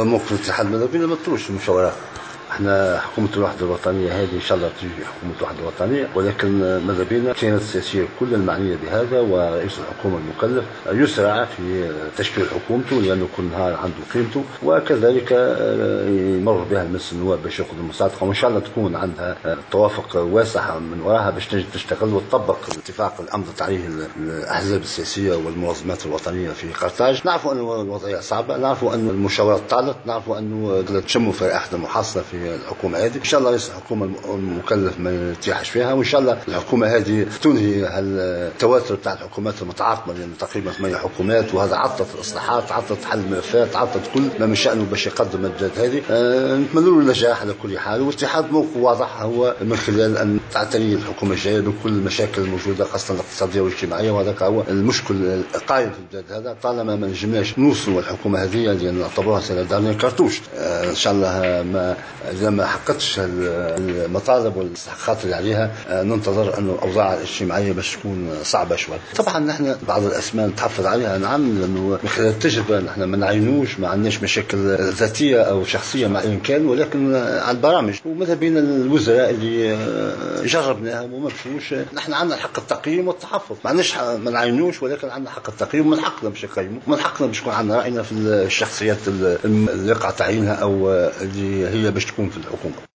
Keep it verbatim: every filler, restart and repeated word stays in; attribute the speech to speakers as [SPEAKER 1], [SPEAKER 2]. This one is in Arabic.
[SPEAKER 1] موقف الاتحاد المذهبي ما طلوش المشاورات. احنا حكومة الوحدة الوطنية هذه ان شاء الله تجي حكومة الوحدة الوطنية، ولكن ماذا بينا الكيانات السياسية كل المعنية بهذا ورئيس الحكومة المكلف يسرع في تشكيل حكومته لأنه كل نهار عنده قيمته، وكذلك يمر بها المجلس النواب باش ياخذ المصادقة، وان شاء الله تكون عندها توافق واسع من وراها باش تجي تشتغل وتطبق الاتفاق اللي امضت عليه الاحزاب السياسية والمنظمات الوطنية في قرطاج. نعرفوا أن الوضعية صعبة، نعرفوا أن المشاورات طالت، نعرفوا أنه تشموا في رائحة محاصرة في الحكومة هذه. إن شاء الله رئيس الحكومة المكلف ما يتيحش فيها، وإن شاء الله الحكومة هذه تنهي التواتر بتاع الحكومات المتعاقبة، لأن يعني تقريبا ثمانية حكومات، وهذا عطت الإصلاحات، عطت حل الملفات، عطت كل ما من شأنه باش يقدم الجهات هذه. أه نتمنى له النجاح على كل حال، والاتحاد موقف واضح هو من خلال أن تعتني الحكومة الجاية بكل المشاكل الموجودة خاصة الاقتصادية والاجتماعية، وهذا هو المشكل القائم في البلاد هذا. طالما ما نجمناش نوصلوا الحكومة هذه لأن نعتبروها سنة دارنا كرتوش، أه إن شاء الله ما إذا ما حققتش المطالب والاستحقاقات اللي عليها أه ننتظر أنه الأوضاع الاجتماعية باش تكون صعبة شوي. طبعا نحن بعض الأسماء نتحفظ عليها، نعم، لأنه من خلال التجربة نحن ما نعينوش، ما عندناش مشاكل ذاتية أو شخصية مع أي كان، ولكن على البرامج وماذا بين الوزراء اللي جربناهم وما مشوش. نحن عندنا حق التقييم والتحفظ، ما عندناش ما نعينوش، ولكن عندنا حق التقييم، ومن حقنا باش نقيموا، ومن حقنا باش يكون عندنا رأينا في الشخصيات اللي يقع تعيينها أو اللي هي باش تكون في الحكومة.